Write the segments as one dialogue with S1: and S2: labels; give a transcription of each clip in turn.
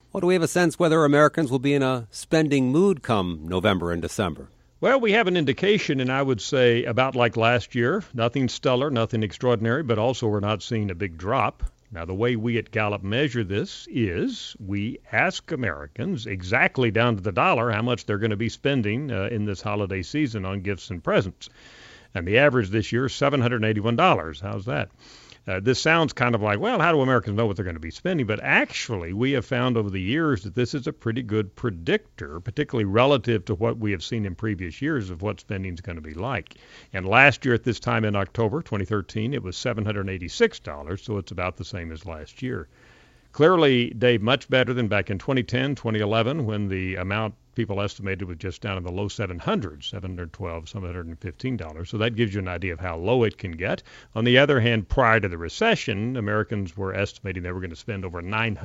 S1: Well, do we have a sense whether Americans will be in a spending mood come November and December?
S2: Well, we have an indication, and I would say about like last year. Nothing stellar, nothing extraordinary, but also we're not seeing a big drop. Now, the way we at Gallup measure this is we ask Americans exactly down to the dollar how much they're going to be spending in this holiday season on gifts and presents. And the average this year is $781. How's that? This sounds kind of like, well, how do Americans know what they're going to be spending? But actually, we have found over the years that this is a pretty good predictor, particularly relative to what we have seen in previous years of what spending is going to be like. And last year at this time in October 2013, it was $786, so it's about the same as last year. Clearly, Dave, much better than back in 2010, 2011, when the amount people estimated was just down in the low 700s, $712, $715. So that gives you an idea of how low it can get. On the other hand, prior to the recession, Americans were estimating they were going to spend over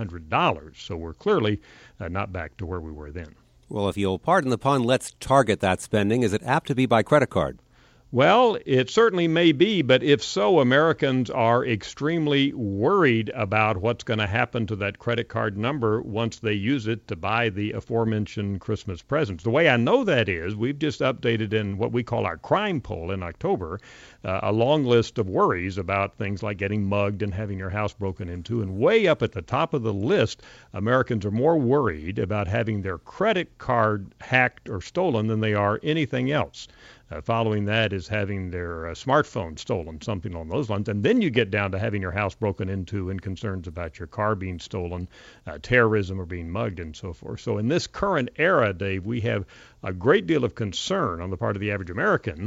S2: $900. So we're clearly not back to where we were then.
S1: Well, if you'll pardon the pun, let's target that spending. Is it apt to be by credit card?
S2: Well, it certainly may be, but if so, Americans are extremely worried about what's going to happen to that credit card number once they use it to buy the aforementioned Christmas presents. The way I know that is we've just updated in what we call our crime poll in October a long list of worries about things like getting mugged and having your house broken into. And way up at the top of the list, Americans are more worried about having their credit card hacked or stolen than they are anything else. Following that is having their smartphone stolen, something along those lines. And then you get down to having your house broken into and concerns about your car being stolen, terrorism or being mugged and so forth. So in this current era, Dave, we have a great deal of concern on the part of the average American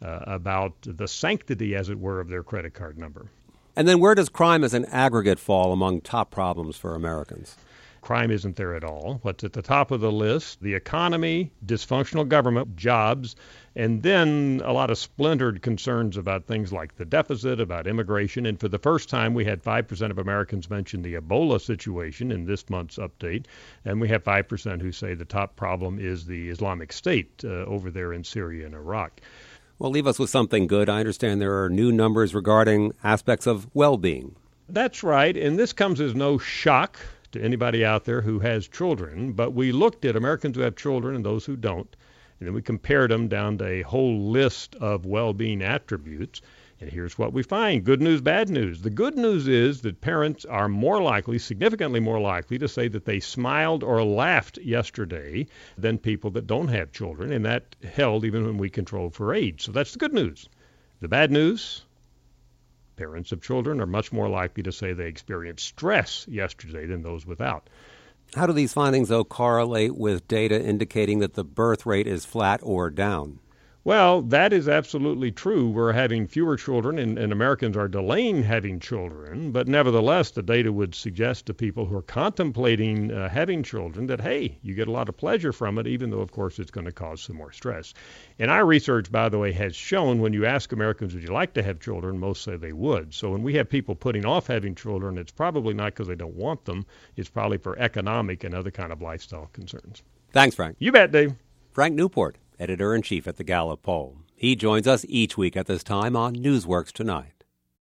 S2: about the sanctity, as it were, of their credit card number.
S1: And then where does crime as an aggregate fall among top problems for Americans?
S2: Crime isn't there at all. What's at the top of the list? The economy, dysfunctional government, jobs, and then a lot of splintered concerns about things like the deficit, about immigration. And for the first time, we had 5% of Americans mention the Ebola situation in this month's update. And we have 5% who say the top problem is the Islamic State over there in Syria and Iraq.
S1: Well, leave us with something good. I understand there are new numbers regarding aspects of well-being.
S2: That's right. And this comes as no shock to anybody out there who has children, but we looked at Americans who have children and those who don't, and then we compared them down to a whole list of well-being attributes, and here's what we find. Good news, bad news. The good news is that parents are more likely, significantly more likely, to say that they smiled or laughed yesterday than people that don't have children, and that held even when we controlled for age. So that's the good news. The bad news: parents of children are much more likely to say they experienced stress yesterday than those without.
S1: How do these findings, though, correlate with data indicating that the birth rate is flat or down?
S2: Well, that is absolutely true. We're having fewer children, and Americans are delaying having children. But nevertheless, the data would suggest to people who are contemplating having children that, hey, you get a lot of pleasure from it, even though, of course, it's going to cause some more stress. And our research, by the way, has shown when you ask Americans, would you like to have children, most say they would. So when we have people putting off having children, it's probably not because they don't want them. It's probably for economic and other kind of lifestyle concerns.
S1: Thanks, Frank.
S2: You bet, Dave.
S1: Frank Newport, editor-in-chief at the Gallup Poll. He joins us each week at this time on Newsworks Tonight.